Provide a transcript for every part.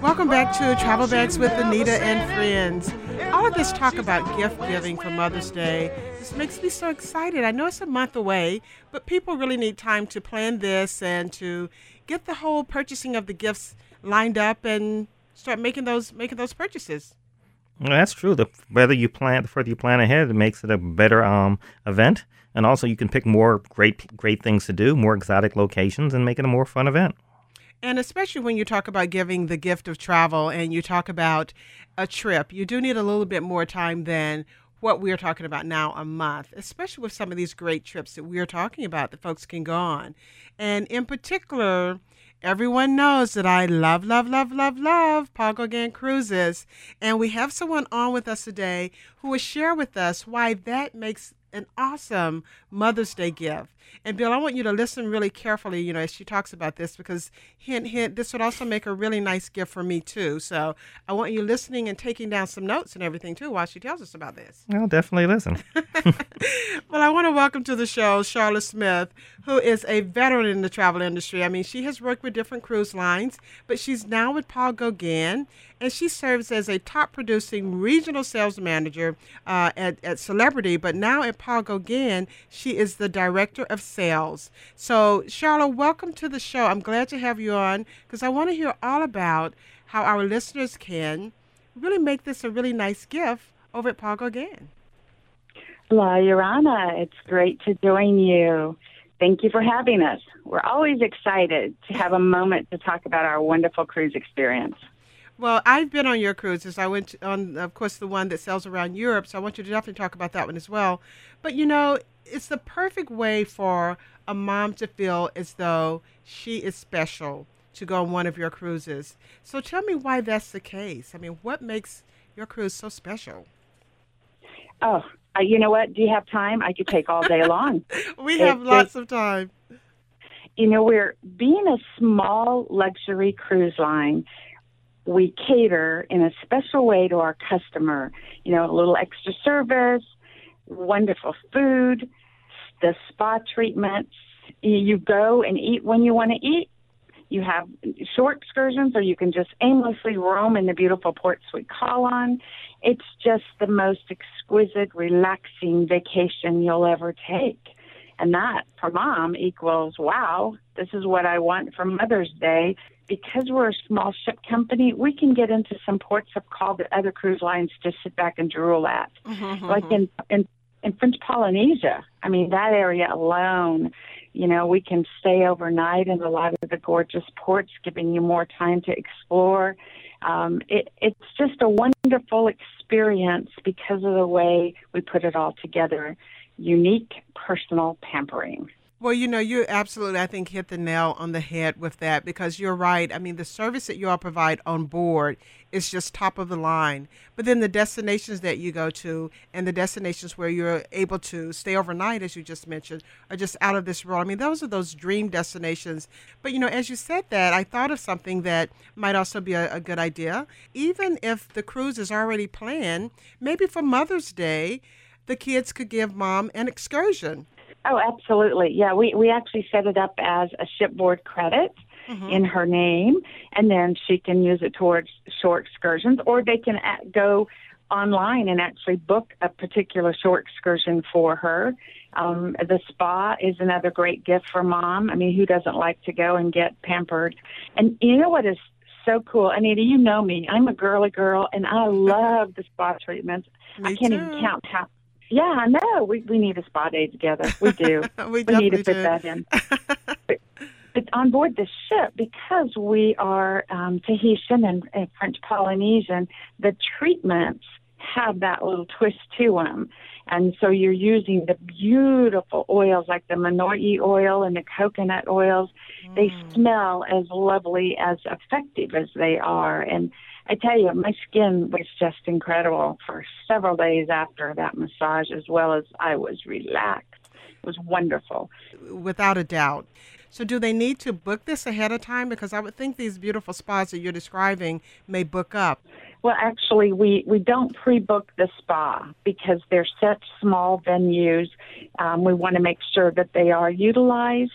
Welcome back to Travel Bags with Anita and Friends. All of this talk about gift giving for Mother's Day just makes me so excited. I know it's a month away, but people really need time to plan this and to get the whole purchasing of the gifts lined up and start making those purchases. Well, that's true. The further you plan ahead, it makes it a better event, and also you can pick more great things to do, more exotic locations, and make it a more fun event. And especially when you talk about giving the gift of travel and you talk about a trip, you do need a little bit more time than what we're talking about now, a month, especially with some of these great trips that we're talking about that folks can go on. And in particular, everyone knows that I love Paul Gauguin Cruises. And we have someone on with us today who will share with us why that makes an awesome Mother's Day gift. And Bill, I want you to listen really carefully, as she talks about this, because hint, hint, this would also make a really nice gift for me too. So I want you listening and taking down some notes and everything too while she tells us about this. I'll definitely listen. Well, I want to welcome to the show Charlotte Smith, who is a veteran in the travel industry. I mean, she has worked with different cruise lines, but she's now with Paul Gauguin, and she serves as a top producing regional sales manager at Celebrity, but now at Paul Gauguin, she is the director of sales. So, Charlotte, welcome to the show. I'm glad to have you on because I want to hear all about how our listeners can really make this a really nice gift over at Paul Gauguin. La Yorana, it's great to join you. Thank you for having us. We're always excited to have a moment to talk about our wonderful cruise experience. Well, I've been on your cruises. I went on, of course, the one that sails around Europe, so I want you to definitely talk about that one as well. But, it's the perfect way for a mom to feel as though she is special to go on one of your cruises. So tell me why that's the case. I mean, what makes your cruise so special? Oh, you know what? Do you have time? I could take all day long. We have lots of time. We're being a small luxury cruise line. We cater in a special way to our customer. A little extra service, wonderful food, the spa treatments. You go and eat when you want to eat. You have short excursions, or you can just aimlessly roam in the beautiful ports we call on. It's just the most exquisite, relaxing vacation you'll ever take. And that, for mom, equals, wow, this is what I want for Mother's Day. Because we're a small ship company, we can get into some ports of call that other cruise lines just sit back and drool at. Like in French Polynesia, I mean, that area alone, we can stay overnight in a lot of the gorgeous ports, giving you more time to explore. It's just a wonderful experience because of the way we put it all together. Unique, personal pampering. Well, you absolutely, I think, hit the nail on the head with that because you're right. I mean, the service that you all provide on board is just top of the line. But then the destinations that you go to and the destinations where you're able to stay overnight, as you just mentioned, are just out of this world. I mean, those are those dream destinations. But, as you said that, I thought of something that might also be a good idea. Even if the cruise is already planned, maybe for Mother's Day, the kids could give mom an excursion. Oh, absolutely. Yeah, we actually set it up as a shipboard credit in her name, and then she can use it towards short excursions, or they can go online and actually book a particular short excursion for her. The spa is another great gift for mom. I mean, who doesn't like to go and get pampered? And you know what is so cool? Anita, you know me. I'm a girly girl, and I love the spa treatments. I can't even count how. Yeah, I know. We need a spa day together. We do. we need to do. fit that in. But on board the ship, because we are Tahitian and French Polynesian, the treatments have that little twist to them. And so you're using the beautiful oils like the Manoi oil and the coconut oils. They smell as lovely, as effective as they are. And I tell you, my skin was just incredible for several days after that massage, as well as I was relaxed. It was wonderful. Without a doubt. So do they need to book this ahead of time? Because I would think these beautiful spas that you're describing may book up. Well, actually, we don't pre-book the spa because they're such small venues. We want to make sure that they are utilized.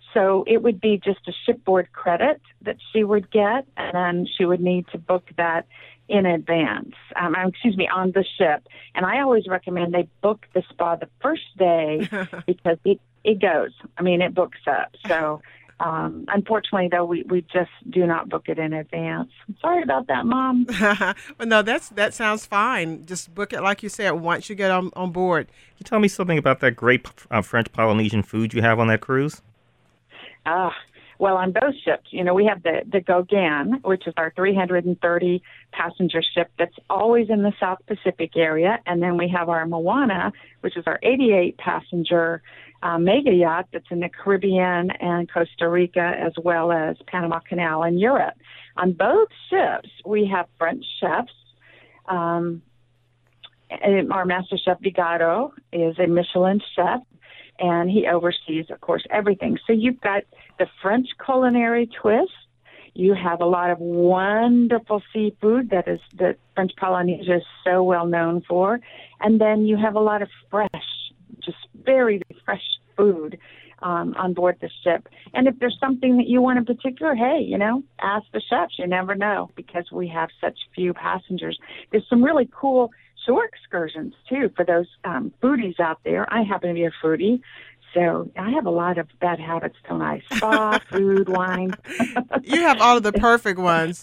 So it would be just a shipboard credit that she would get, and then she would need to book that in advance, on the ship. And I always recommend they book the spa the first day because it goes. I mean, it books up. So unfortunately, though, we just do not book it in advance. I'm sorry about that, Mom. Well, no, that sounds fine. Just book it, like you said, once you get on board. Can you tell me something about that great French Polynesian food you have on that cruise? Well, on both ships, we have the Gauguin, which is our 330 passenger ship that's always in the South Pacific area. And then we have our Moana, which is our 88 passenger mega yacht that's in the Caribbean and Costa Rica, as well as Panama Canal in Europe. On both ships, we have French chefs. And our master chef, Vigado, is a Michelin chef, and he oversees, of course, everything. So you've got the French culinary twist. You have a lot of wonderful seafood that French Polynesia is so well known for. And then you have a lot of fresh, just very fresh food on board the ship. And if there's something that you want in particular, hey, ask the chefs. You never know, because we have such few passengers. There's some really cool shore excursions, too, for those foodies out there. I happen to be a foodie, so I have a lot of bad habits, don't I? Spa, food, wine. You have all of the perfect ones.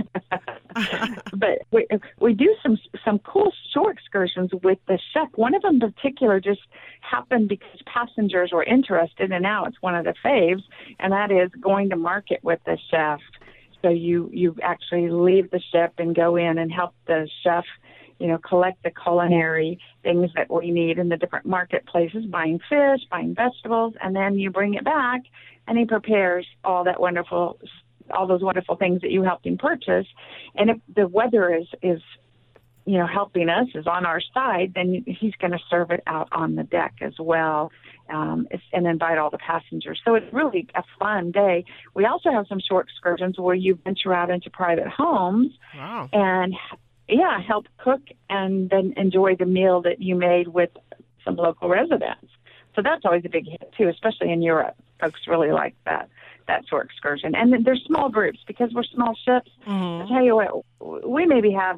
But we do some cool shore excursions with the chef. One of them in particular just happened because passengers were interested, and now it's one of the faves, and that is going to market with the chef. So you actually leave the ship and go in and help the chef collect the culinary things that we need in the different marketplaces, buying fish, buying vegetables, and then you bring it back, and he prepares all those wonderful things that you helped him purchase. And if the weather is helping us, is on our side, then he's going to serve it out on the deck as well, and invite all the passengers. So it's really a fun day. We also have some short excursions where you venture out into private homes. Wow. And help cook and then enjoy the meal that you made with some local residents. So that's always a big hit, too, especially in Europe. Folks really like that short excursion. And then there's small groups because we're small ships. Mm-hmm. I tell you what, we maybe have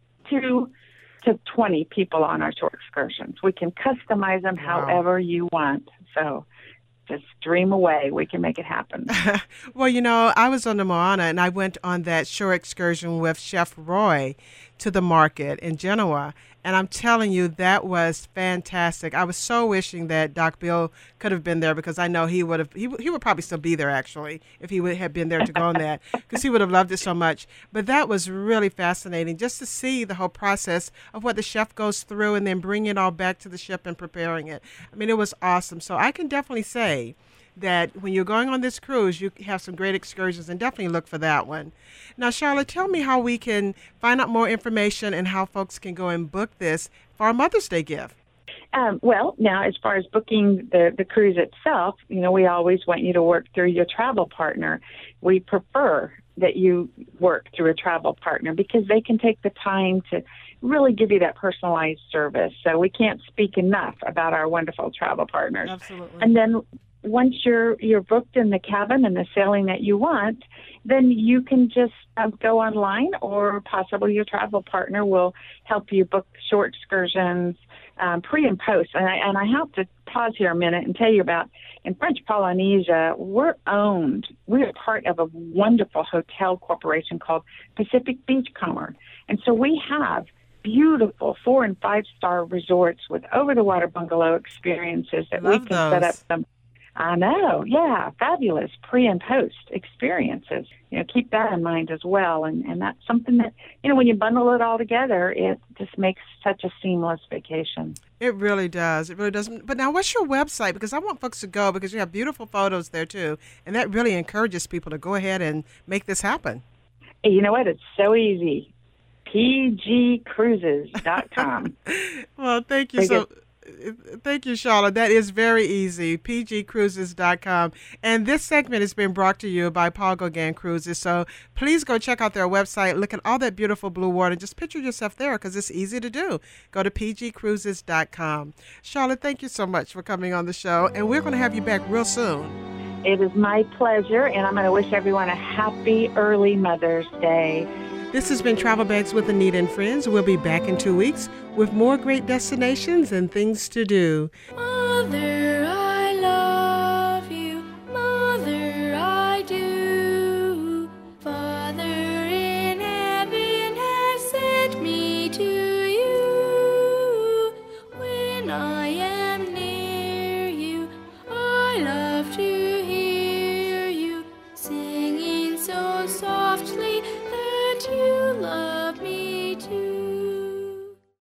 2 to 20 people on our short excursions. We can customize them however you want. So just dream away. We can make it happen. Well, I was on the Moana, and I went on that shore excursion with Chef Roy to the market in Genoa. And I'm telling you, that was fantastic. I was so wishing that Doc Bill could have been there, because I know he would probably still be there, actually, if he would have been there to go on that, because he would have loved it so much. But that was really fascinating, just to see the whole process of what the chef goes through and then bringing it all back to the ship and preparing it. I mean, it was awesome. So I can definitely say that when you're going on this cruise, you have some great excursions, and definitely look for that one. Now, Charlotte, tell me how we can find out more information and how folks can go and book this for our Mother's Day gift. Well, now, as far as booking the cruise itself, we always want you to work through your travel partner. We prefer that you work through a travel partner because they can take the time to really give you that personalized service. So we can't speak enough about our wonderful travel partners. Absolutely. And then once you're booked in the cabin and the sailing that you want, then you can just go online, or possibly your travel partner will help you book short excursions pre and post. And I have to pause here a minute and tell you about, in French Polynesia, we're part of a wonderful hotel corporation called Pacific Beachcomber. And so we have beautiful 4- and 5-star resorts with over-the-water bungalow experiences that we can set up some. I know, yeah, fabulous pre and post experiences. Keep that in mind as well. And that's something that, when you bundle it all together, it just makes such a seamless vacation. It really does. It really does. But now, what's your website? Because I want folks to go, because you have beautiful photos there, too. And that really encourages people to go ahead and make this happen. Hey, you know what? It's so easy. pgcruises.com. Well, thank you Thank you, Charlotte. That is very easy, pgcruises.com. And this segment has been brought to you by Paul Gauguin Cruises. So please go check out their website, look at all that beautiful blue water, and just picture yourself there, because it's easy to do. Go to pgcruises.com. Charlotte, thank you so much for coming on the show, and we're going to have you back real soon. It is my pleasure, and I'm going to wish everyone a happy early Mother's Day. This has been Travel Bags with Anita and Friends. We'll be back in 2 weeks with more great destinations and things to do. Mother, I love you. Mother, I do. Father in heaven has sent me to you. When I am